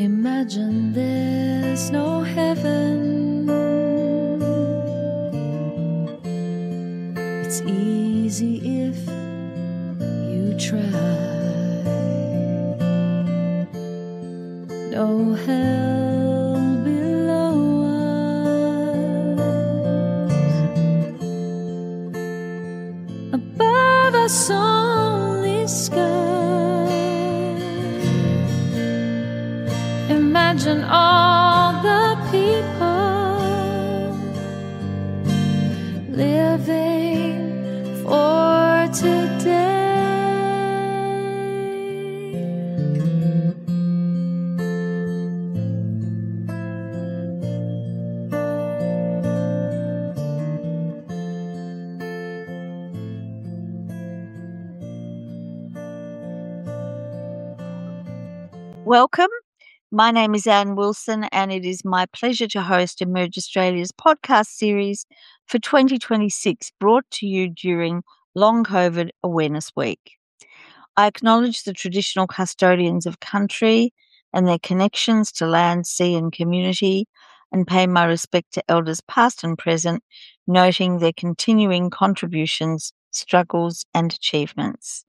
Imagine there's no heaven. It's easy if you try. No hell below us. Above us only sky. Imagine all the people living for today. Welcome. My name is Anne Wilson, and it is my pleasure to host Emerge Australia's podcast series for 2026, brought to you during Long COVID Awareness Week. I acknowledge the traditional custodians of country and their connections to land, sea, and community, and pay my respect to elders past and present, noting their continuing contributions, struggles, and achievements.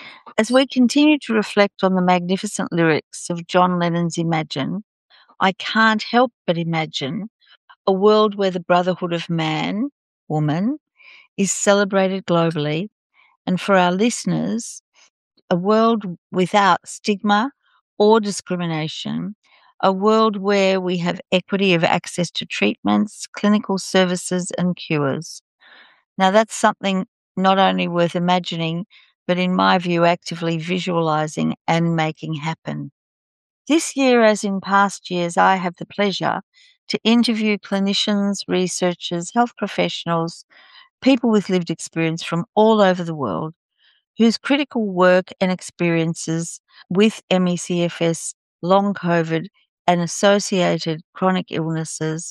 As we continue to reflect on the magnificent lyrics of John Lennon's Imagine, I can't help but imagine a world where the brotherhood of man, woman, is celebrated globally, and for our listeners, a world without stigma or discrimination, a world where we have equity of access to treatments, clinical services, and cures. Now, that's something not only worth imagining, but in my view, actively visualizing and making happen. This year, as in past years, I have the pleasure to interview clinicians, researchers, health professionals, people with lived experience from all over the world whose critical work and experiences with ME/CFS, long COVID, and associated chronic illnesses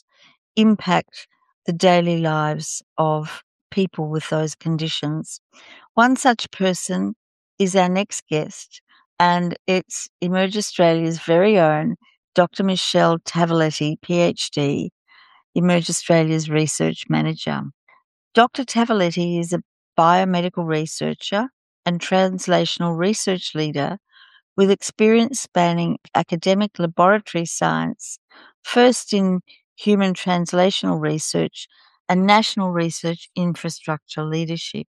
impact the daily lives of people with those conditions. One such person is our next guest, and it's Emerge Australia's very own Dr. Michelle Tavaletti, PhD, Emerge Australia's research manager. Dr. Tavaletti is a biomedical researcher and translational research leader with experience spanning academic laboratory science, first in human translational research and national research infrastructure leadership.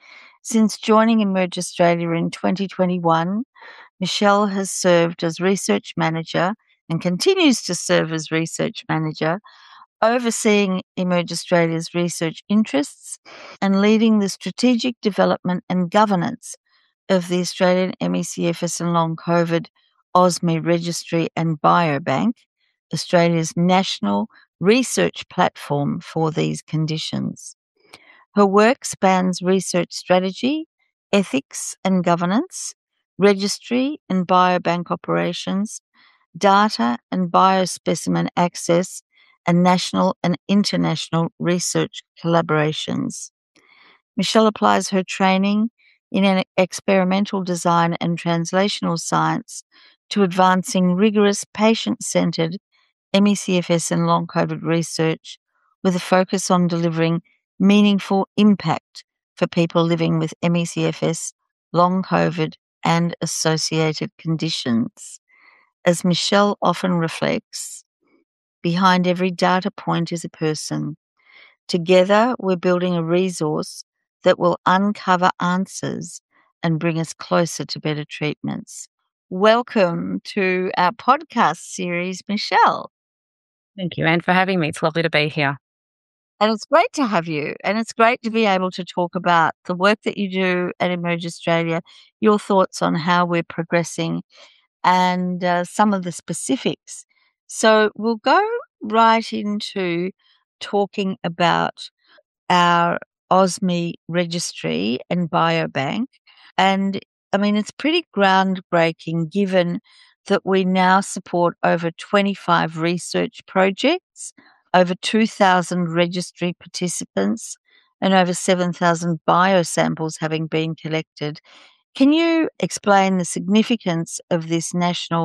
Since joining Emerge Australia in 2021, Michelle has served as research manager and continues to serve as research manager, overseeing Emerge Australia's research interests and leading the strategic development and governance of the Australian ME/CFS and Long COVID OSME Registry and Biobank, Australia's national research platform for these conditions. Her work spans research strategy, ethics and governance, registry and biobank operations, data and biospecimen access, and national and international research collaborations. Michelle applies her training in an experimental design and translational science to advancing rigorous patient-centered ME/CFS and long COVID research with a focus on delivering meaningful impact for people living with ME/CFS, long COVID, and associated conditions. As Michelle often reflects, behind every data point is a person. Together, we're building a resource that will uncover answers and bring us closer to better treatments. Welcome to our podcast series, Michelle. Thank you, Anne, for having me. It's lovely to be here. And it's great to have you. And it's great to be able to talk about the work that you do at Emerge Australia, your thoughts on how we're progressing, and some of the specifics. So we'll go right into talking about our OSME registry and biobank. And I mean, it's pretty groundbreaking given that we now support over 25 research projects, over 2,000 registry participants, and over 7,000 biosamples having been collected. Can you explain the significance of this national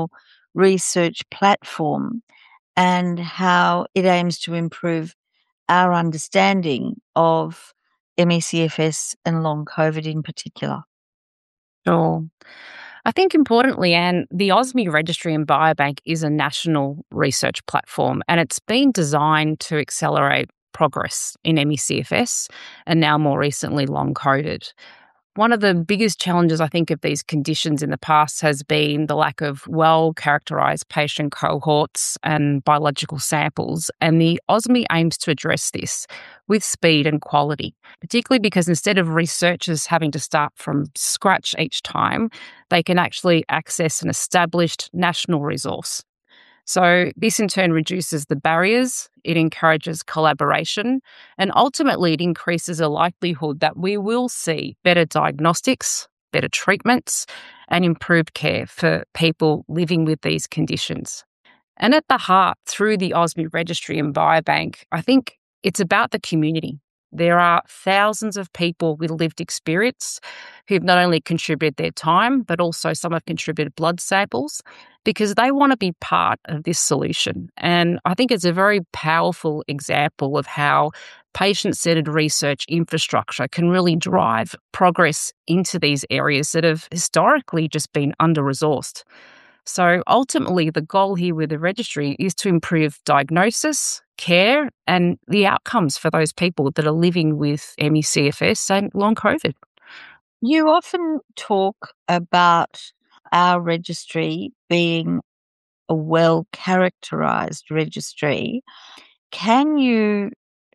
research platform and how it aims to improve our understanding of ME/CFS and long COVID in particular? Sure. I think importantly, Anne, the OSME Registry and Biobank is a national research platform, and it's been designed to accelerate progress in ME/CFS and now more recently long COVID. One of the biggest challenges, I think, of these conditions in the past has been the lack of well characterised patient cohorts and biological samples. And the OSME aims to address this with speed and quality, particularly because instead of researchers having to start from scratch each time, they can actually access an established national resource. So, this in turn reduces the barriers, it encourages collaboration, and ultimately it increases the likelihood that we will see better diagnostics, better treatments, and improved care for people living with these conditions. And at the heart, through the OSME Registry and Biobank, I think it's about the community. There are thousands of people with lived experience who've not only contributed their time, but also some have contributed blood samples because they want to be part of this solution. And I think it's a very powerful example of how patient-centered research infrastructure can really drive progress into these areas that have historically just been under-resourced. So ultimately, the goal here with the registry is to improve diagnosis, care, and the outcomes for those people that are living with ME/CFS and long COVID. You often talk about our registry being a well characterised registry. Can you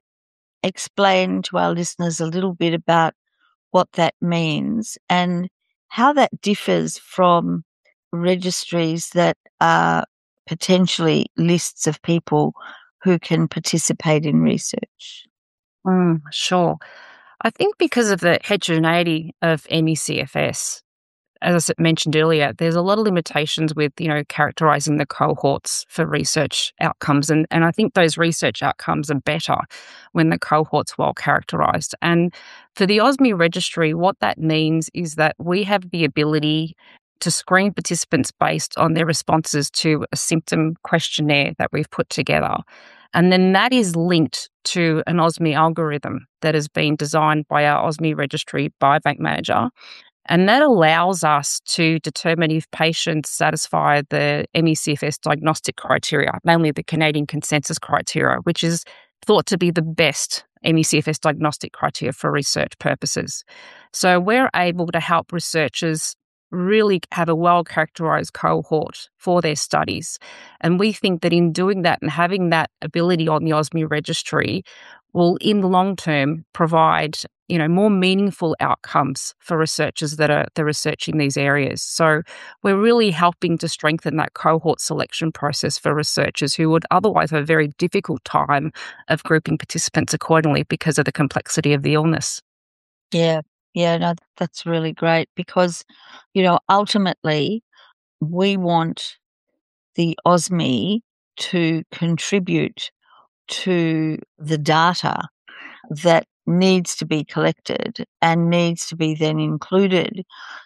explain to our listeners a little bit about what that means and how that differs from registries that are potentially lists of people who can participate in research? Sure. I think because of the heterogeneity of ME/CFS, as mentioned earlier, there's a lot of limitations with, characterizing the cohorts for research outcomes. And I think those research outcomes are better when the cohort's well characterized. And for the OSME registry, what that means is that we have the ability to screen participants based on their responses to a symptom questionnaire that we've put together. And then that is linked to an OSME algorithm that has been designed by our OSME registry biobank manager. And that allows us to determine if patients satisfy the ME/CFS diagnostic criteria, namely the Canadian consensus criteria, which is thought to be the best ME/CFS diagnostic criteria for research purposes. So we're able to help researchers really have a well-characterized cohort for their studies. And we think that in doing that and having that ability on the OSME registry will, in the long term, provide more meaningful outcomes for researchers that are researching these areas. So we're really helping to strengthen that cohort selection process for researchers who would otherwise have a very difficult time of grouping participants accordingly because of the complexity of the illness. Yeah, yeah, no, that's really great because, ultimately we want the OSME to contribute to the data that needs to be collected and needs to be then included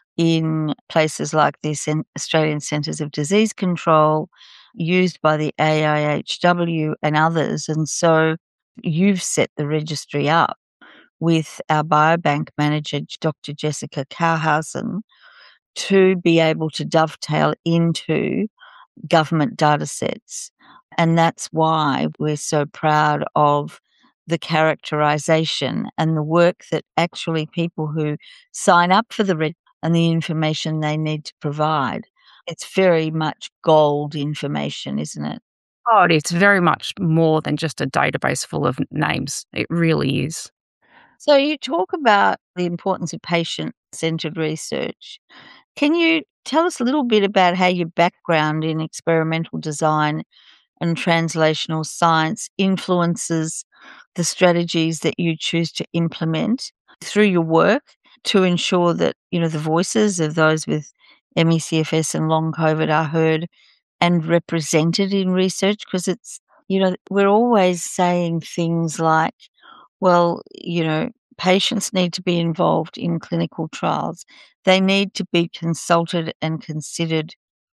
in places like this in Australian Centres of Disease Control, used by the AIHW and others. And so you've set the registry up with our biobank manager, Dr. Jessica Cowhausen, to be able to dovetail into government data sets. And that's why we're so proud of the characterization and the work that actually people who sign up for the red and the information they need to provide. It's very much gold information, isn't it? Oh, it's very much more than just a database full of names. It really is. So you talk about the importance of patient-centered research. Can you tell us a little bit about how your background in experimental design and translational science influences the strategies that you choose to implement through your work to ensure that, the voices of those with ME/CFS and long COVID are heard and represented in research? Because it's, we're always saying things like, well, patients need to be involved in clinical trials. They need to be consulted and considered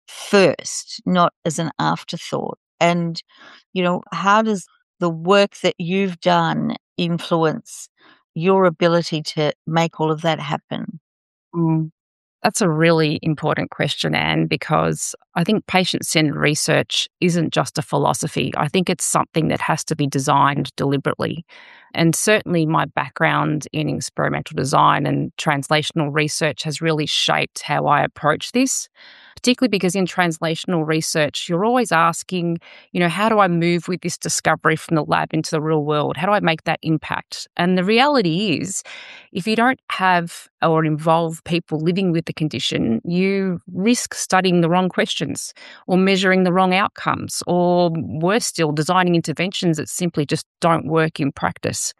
first, not as an afterthought? And, how does the work that you've done influence your ability to make all of that happen? Mm. That's a really important question, Anne, because I think patient-centered research isn't just a philosophy. I think it's something that has to be designed deliberately. And certainly my background in experimental design and translational research has really shaped how I approach this, particularly because in translational research, you're always asking, how do I move with this discovery from the lab into the real world? How do I make that impact? And the reality is, if you don't have or involve people living with the condition, you risk studying the wrong questions or measuring the wrong outcomes, or worse still, designing interventions that simply just don't work in practice.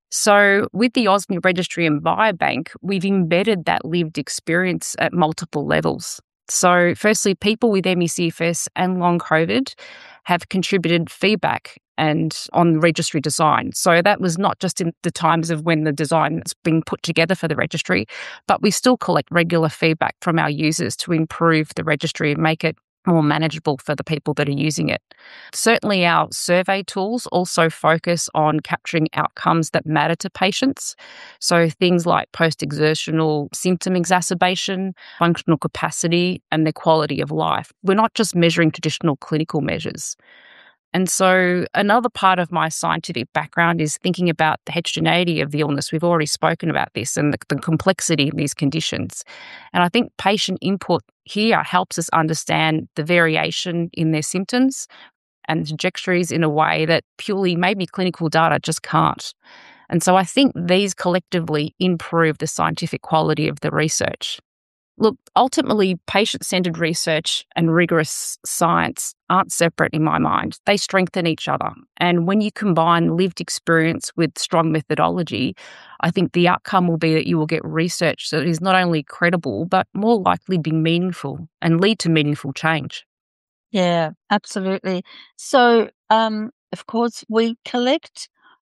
So with the OSME Registry and Biobank, we've embedded that lived experience at multiple levels. So firstly, people with ME/CFS and long COVID have contributed feedback and on registry design. So that was not just in the times of when the design is being put together for the registry, but we still collect regular feedback from our users to improve the registry and make it more manageable for the people that are using it. Certainly, our survey tools also focus on capturing outcomes that matter to patients. So things like post-exertional symptom exacerbation, functional capacity, and their quality of life. We're not just measuring traditional clinical measures. And so another part of my scientific background is thinking about the heterogeneity of the illness. We've already spoken about this and the complexity of these conditions. And I think patient input here helps us understand the variation in their symptoms and trajectories in a way that purely maybe clinical data just can't. And so I think these collectively improve the scientific quality of the research. Look, ultimately, patient-centered research and rigorous science aren't separate in my mind. They strengthen each other. And when you combine lived experience with strong methodology, I think the outcome will be that you will get research that is not only credible, but more likely be meaningful and lead to meaningful change. Yeah, absolutely. So, of course, we collect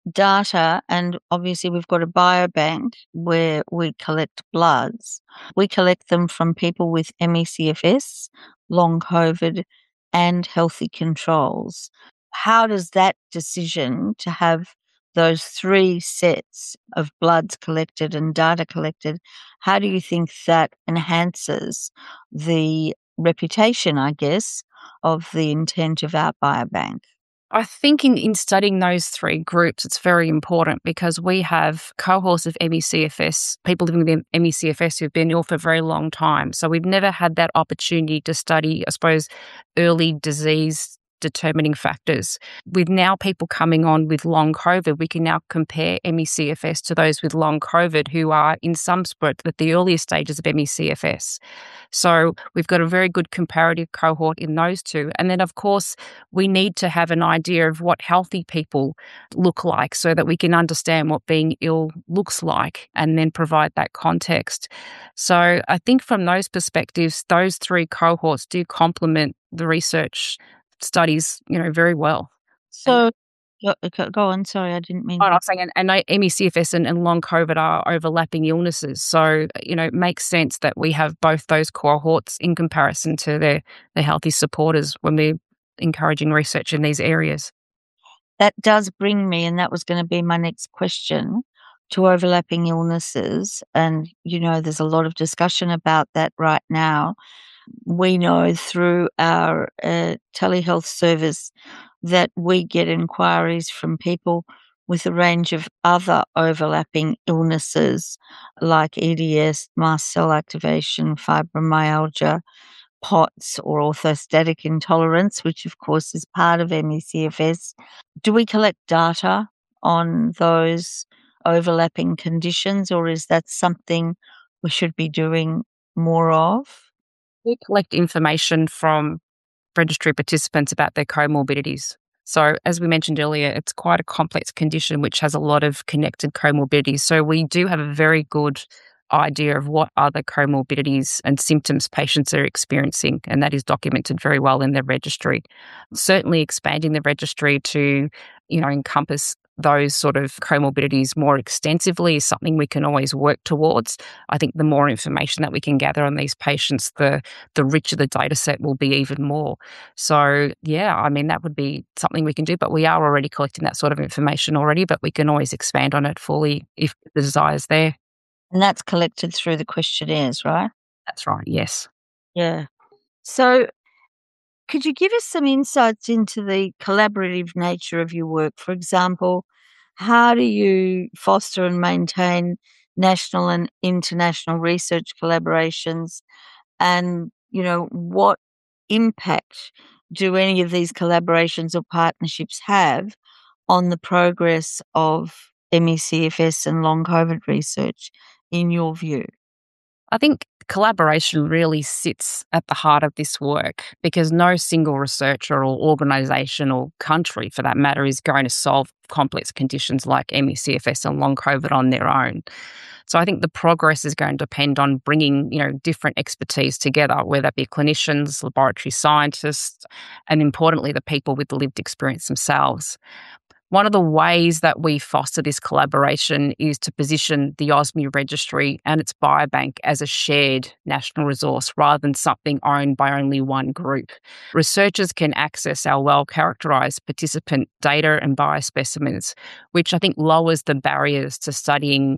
data, and obviously we've got a biobank where we collect bloods. We collect them from people with ME/CFS, long COVID, and healthy controls. How does that decision to have those three sets of bloods collected and data collected, how do you think that enhances the reputation, I guess, of the intent of our biobank? I think in studying those three groups, it's very important because we have cohorts of ME/CFS, people living with ME/CFS who've been ill for a very long time. So we've never had that opportunity to study, I suppose, early disease determining factors. With now people coming on with long COVID, we can now compare ME/CFS to those with long COVID who are in some spurt at the earlier stages of ME/CFS. So we've got a very good comparative cohort in those two. And then, of course, we need to have an idea of what healthy people look like so that we can understand what being ill looks like and then provide that context. So I think from those perspectives, those three cohorts do complement the research studies, very well. So, go on. Sorry, I didn't mean Oh, to. I'm saying, and ME/CFS and long COVID are overlapping illnesses. So, it makes sense that we have both those cohorts in comparison to their healthy supporters when we're encouraging research in these areas. That does bring me, and that was going to be my next question, to overlapping illnesses. And, there's a lot of discussion about that right now. We know through our telehealth service that we get inquiries from people with a range of other overlapping illnesses like EDS, mast cell activation, fibromyalgia, POTS, or orthostatic intolerance, which of course is part of ME/CFS. Do we collect data on those overlapping conditions, or is that something we should be doing more of? We collect information from registry participants about their comorbidities. So as we mentioned earlier, it's quite a complex condition which has a lot of connected comorbidities. So we do have a very good idea of what other comorbidities and symptoms patients are experiencing, and that is documented very well in the registry. Certainly expanding the registry to, encompass those sort of comorbidities more extensively is something we can always work towards. I think the more information that we can gather on these patients, the richer the data set will be even more. So, yeah, I mean, that would be something we can do, but we are already collecting that sort of information already, but we can always expand on it fully if the desire is there. And that's collected through the questionnaires, right? That's right, yes. Yeah. So, could you give us some insights into the collaborative nature of your work? For example, how do you foster and maintain national and international research collaborations? And, what impact do any of these collaborations or partnerships have on the progress of ME/CFS and long COVID research, in your view? I think collaboration really sits at the heart of this work because no single researcher or organisation or country, for that matter, is going to solve complex conditions like ME/CFS and long COVID on their own. So I think the progress is going to depend on bringing, different expertise together, whether that be clinicians, laboratory scientists, and importantly, the people with the lived experience themselves. One of the ways that we foster this collaboration is to position the OSME registry and its biobank as a shared national resource rather than something owned by only one group. Researchers can access our well-characterised participant data and biospecimens, which I think lowers the barriers to starting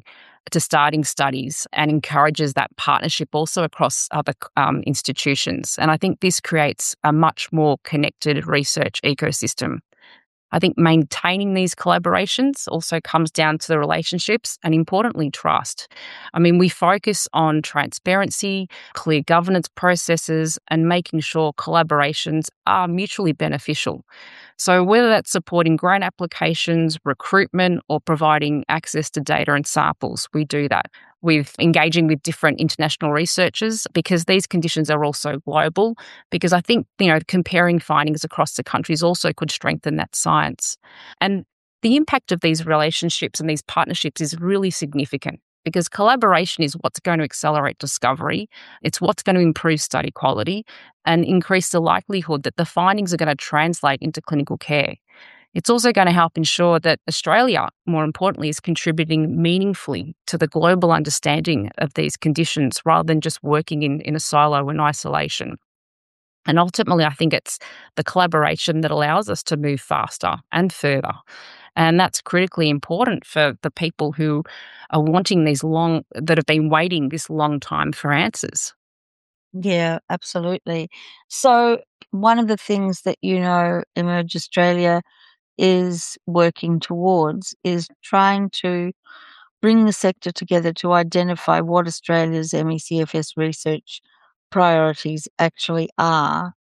studies and encourages that partnership also across other institutions. And I think this creates a much more connected research ecosystem. I think maintaining these collaborations also comes down to the relationships and, importantly, trust. I mean, we focus on transparency, clear governance processes, and making sure collaborations are mutually beneficial. So whether that's supporting grant applications, recruitment, or providing access to data and samples, we do that with engaging with different international researchers because these conditions are also global. Because I think, comparing findings across the countries also could strengthen that science. And the impact of these relationships and these partnerships is really significant because collaboration is what's going to accelerate discovery. It's what's going to improve study quality and increase the likelihood that the findings are going to translate into clinical care. It's also going to help ensure that Australia, more importantly, is contributing meaningfully to the global understanding of these conditions rather than just working in a silo in isolation. And ultimately, I think it's the collaboration that allows us to move faster and further. And that's critically important for the people who are wanting that have been waiting this long time for answers. Yeah, absolutely. So, one of the things that Emerge Australia is working towards is trying to bring the sector together to identify what Australia's ME/CFS research priorities actually are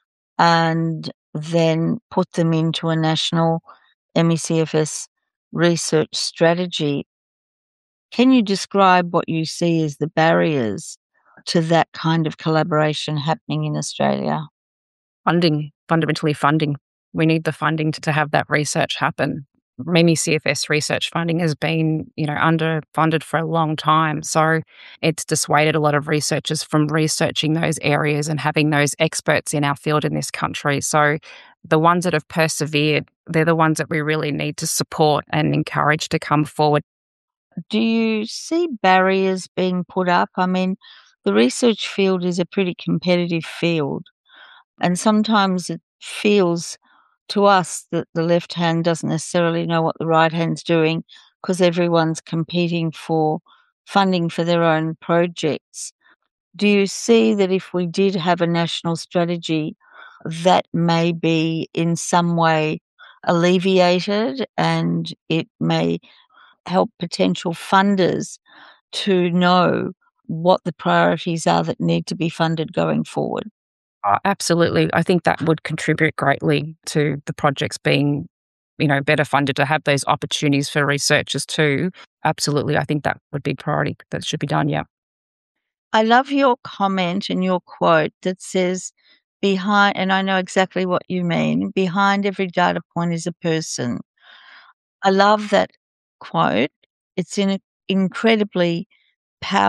and then put them into a national ME/CFS research strategy. Can you describe what you see as the barriers to that kind of collaboration happening in Australia? Funding, fundamentally funding. We need the funding to have that research happen. ME/CFS research funding has been, underfunded for a long time. So it's dissuaded a lot of researchers from researching those areas and having those experts in our field in this country. So the ones that have persevered, they're the ones that we really need to support and encourage to come forward. Do you see barriers being put up? I mean, the research field is a pretty competitive field, and sometimes it feels to us that the left hand doesn't necessarily know what the right hand's doing because everyone's competing for funding for their own projects. Do you see that if we did have a national strategy, that may be in some way alleviated and it may help potential funders to know what the priorities are that need to be funded going forward? Absolutely. I think that would contribute greatly to the projects being, better funded, to have those opportunities for researchers too. Absolutely. I think that would be a priority that should be done. Yeah. I love your comment and your quote that says, behind, and I know exactly what you mean, behind every data point is a person. I love that quote. It's incredibly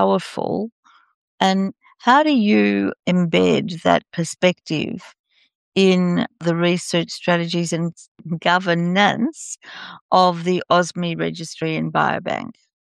powerful. And how do you embed that perspective in the research strategies and governance of the OSME registry and biobank.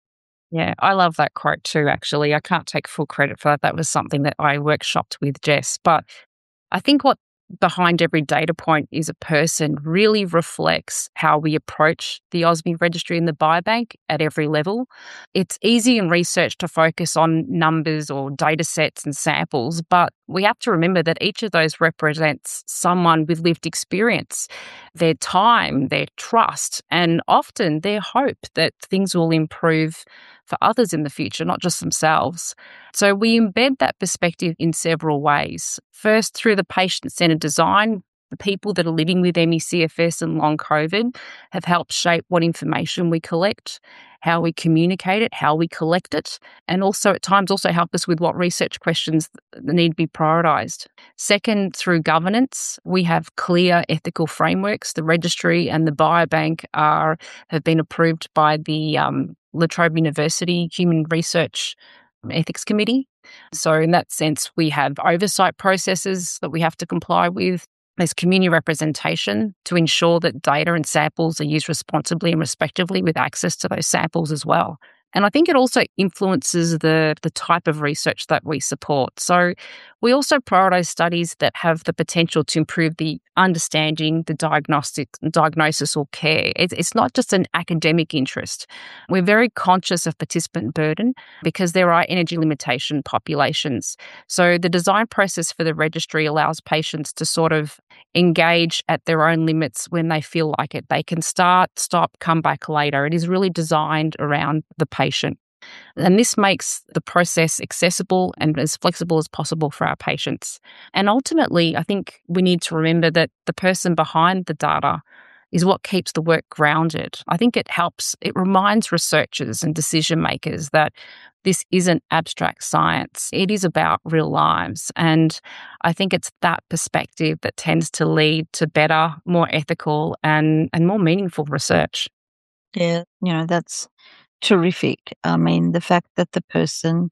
Yeah, I love that quote too, actually. I can't take full credit for that. That was something that I workshopped with Jess. But I think what behind every data point is a person really reflects how we approach the OSME registry and the biobank at every level. It's easy in research to focus on numbers or data sets and samples, but we have to remember that each of those represents someone with lived experience, their time, their trust, and often their hope that things will improve for others in the future, not just themselves. So we embed that perspective in several ways. First, through the patient-centered design. The people that are living with ME/CFS and long COVID have helped shape what information we collect, how we communicate it, how we collect it, and also at times also help us with what research questions need to be prioritised. Second, through governance, we have clear ethical frameworks. The registry and the biobank have been approved by the La Trobe University Human Research Ethics Committee. So in that sense, we have oversight processes that we have to comply with. There's community representation to ensure that data and samples are used responsibly and respectively with access to those samples as well. And I think it also influences the type of research that we support. So we also prioritise studies that have the potential to improve the understanding, the diagnosis or care. It's not just an academic interest. We're very conscious of participant burden because there are energy limitation populations. So the design process for the registry allows patients to sort of engage at their own limits when they feel like it. They can start, stop, come back later. It is really designed around the patient. And this makes the process accessible and as flexible as possible for our patients. And ultimately, I think we need to remember that the person behind the data is what keeps the work grounded. I think it reminds researchers and decision makers that this isn't abstract science. It is about real lives. And I think it's that perspective that tends to lead to better, more ethical and more meaningful research. Yeah, that's terrific. I mean, the fact that the person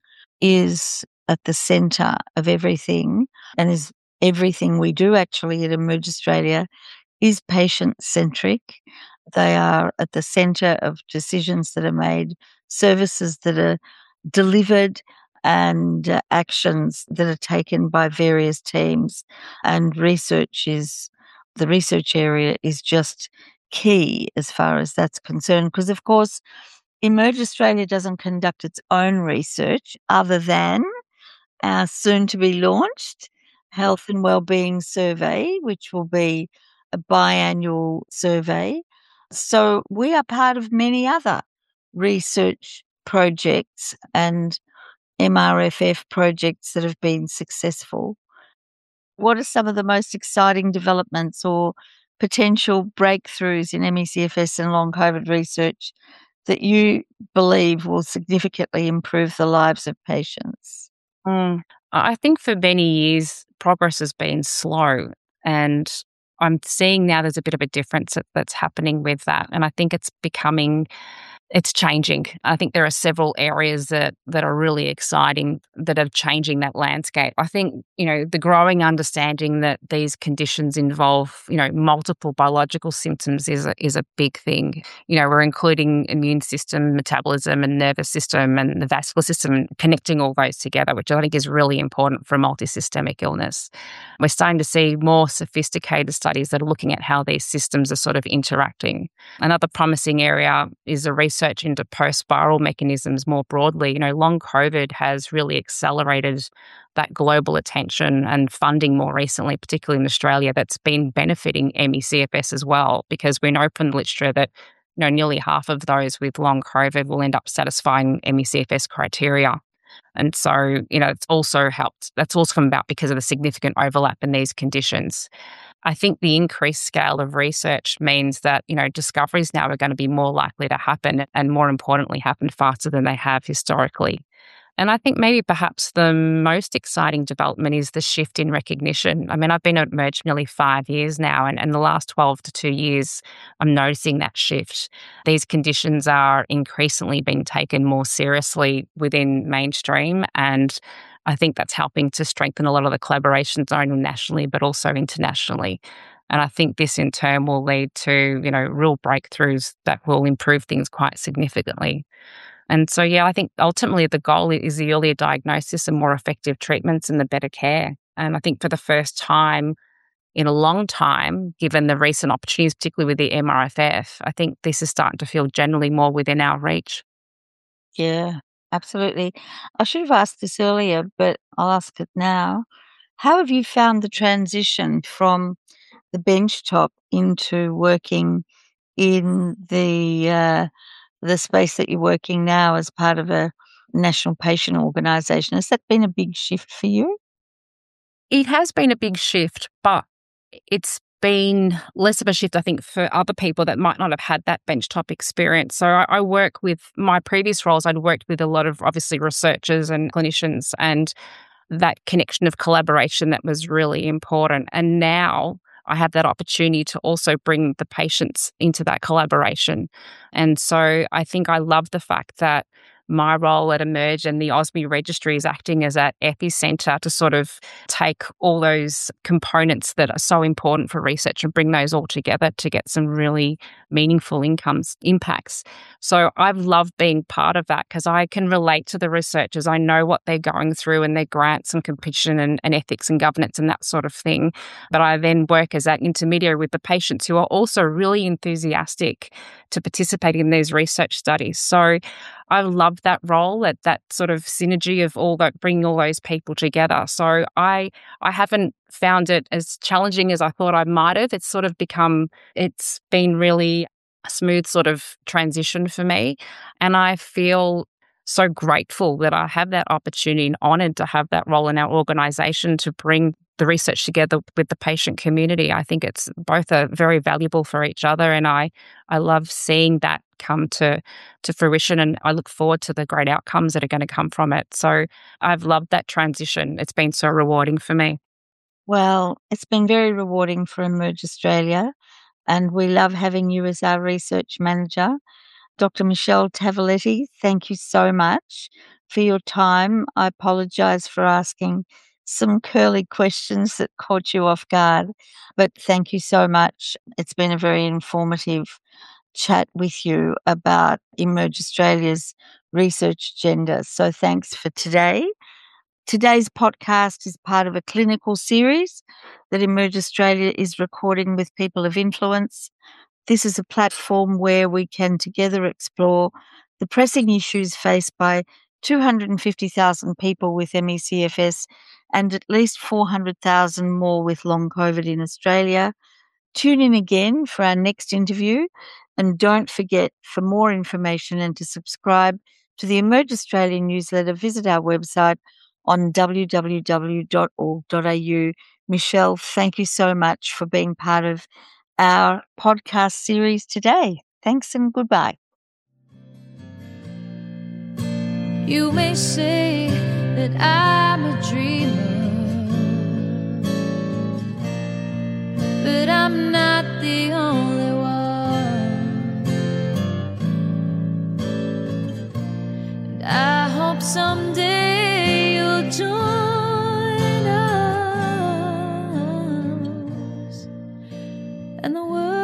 is at the centre of everything and is everything we do actually at Emerge Australia is patient-centric. They are at the centre of decisions that are made, services that are delivered, and actions that are taken by various teams. And the research area is just key as far as that's concerned, because of course Emerge Australia doesn't conduct its own research other than our soon-to-be launched Health and Wellbeing Survey, which will be a biannual survey. So we are part of many other research projects and MRFF projects that have been successful. What are some of the most exciting developments or potential breakthroughs in ME/CFS and long COVID research that you believe will significantly improve the lives of patients? I think for many years, progress has been slow. And I'm seeing now there's a bit of a difference that's happening with that. And I think it's changing. I think there are several areas that are really exciting that are changing that landscape. I think, the growing understanding that these conditions involve, multiple biological symptoms is a big thing. We're including immune system, metabolism and nervous system and the vascular system, connecting all those together, which I think is really important for multisystemic illness. We're starting to see more sophisticated studies that are looking at how these systems are sort of interacting. Another promising area is the research into post-viral mechanisms more broadly. Long COVID has really accelerated that global attention and funding more recently, particularly in Australia, that's been benefiting ME/CFS as well, because we know from the literature that nearly half of those with long COVID will end up satisfying ME/CFS criteria. And so, it's also helped. That's also come about because of the significant overlap in these conditions. I think the increased scale of research means that, discoveries now are going to be more likely to happen and more importantly, happen faster than they have historically. And I think maybe perhaps the most exciting development is the shift in recognition. I mean, I've been at Merge nearly 5 years now, and the last 12 to 2 years, I'm noticing that shift. These conditions are increasingly being taken more seriously within mainstream, and I think that's helping to strengthen a lot of the collaborations not only nationally but also internationally. And I think this in turn will lead to, real breakthroughs that will improve things quite significantly. And so, I think ultimately the goal is the earlier diagnosis and more effective treatments and the better care. And I think for the first time in a long time, given the recent opportunities, particularly with the MRFF, I think this is starting to feel generally more within our reach. Yeah, absolutely. I should have asked this earlier, but I'll ask it now. How have you found the transition from the benchtop into working in the space that you're working now as part of a national patient organisation? Has that been a big shift for you? It has been a big shift, but it's been less of a shift, I think, for other people that might not have had that benchtop experience. So I work with my previous roles, I'd worked with a lot of obviously researchers and clinicians, and that connection of collaboration that was really important. And now I have that opportunity to also bring the patients into that collaboration. And so I think I love the fact that my role at Emerge and the OSME registry is acting as that epicenter to sort of take all those components that are so important for research and bring those all together to get some really meaningful impacts. So I've loved being part of that because I can relate to the researchers. I know what they're going through and their grants and competition and ethics and governance and that sort of thing. But I then work as that intermediary with the patients who are also really enthusiastic to participate in these research studies. So I love that role, that sort of synergy of all that, bringing all those people together. So I haven't found it as challenging as I thought I might have. It's been really a smooth sort of transition for me. And I feel so grateful that I have that opportunity and honoured to have that role in our organisation to bring the research together with the patient community. I think it's both are very valuable for each other, and I love seeing that come to fruition, and I look forward to the great outcomes that are going to come from it. So I've loved that transition. It's been so rewarding for me. Well, it's been very rewarding for Emerge Australia, and we love having you as our research manager. Dr. Michelle Tavaletti, thank you so much for your time. I apologise for asking some curly questions that caught you off guard, but thank you so much. It's been a very informative chat with you about Emerge Australia's research agenda. So thanks for today. Today's podcast is part of a clinical series that Emerge Australia is recording with people of influence. This is a platform where we can together explore the pressing issues faced by 250,000 people with ME/CFS and at least 400,000 more with long COVID in Australia. Tune in again for our next interview, and don't forget, for more information and to subscribe to the Emerge Australia newsletter, visit our website on www.org.au. Michelle, thank you so much for being part of our podcast series today. Thanks and goodbye. You may say that I'm a dreamer, but I'm not the only one. And I hope someday you'll join us, and the world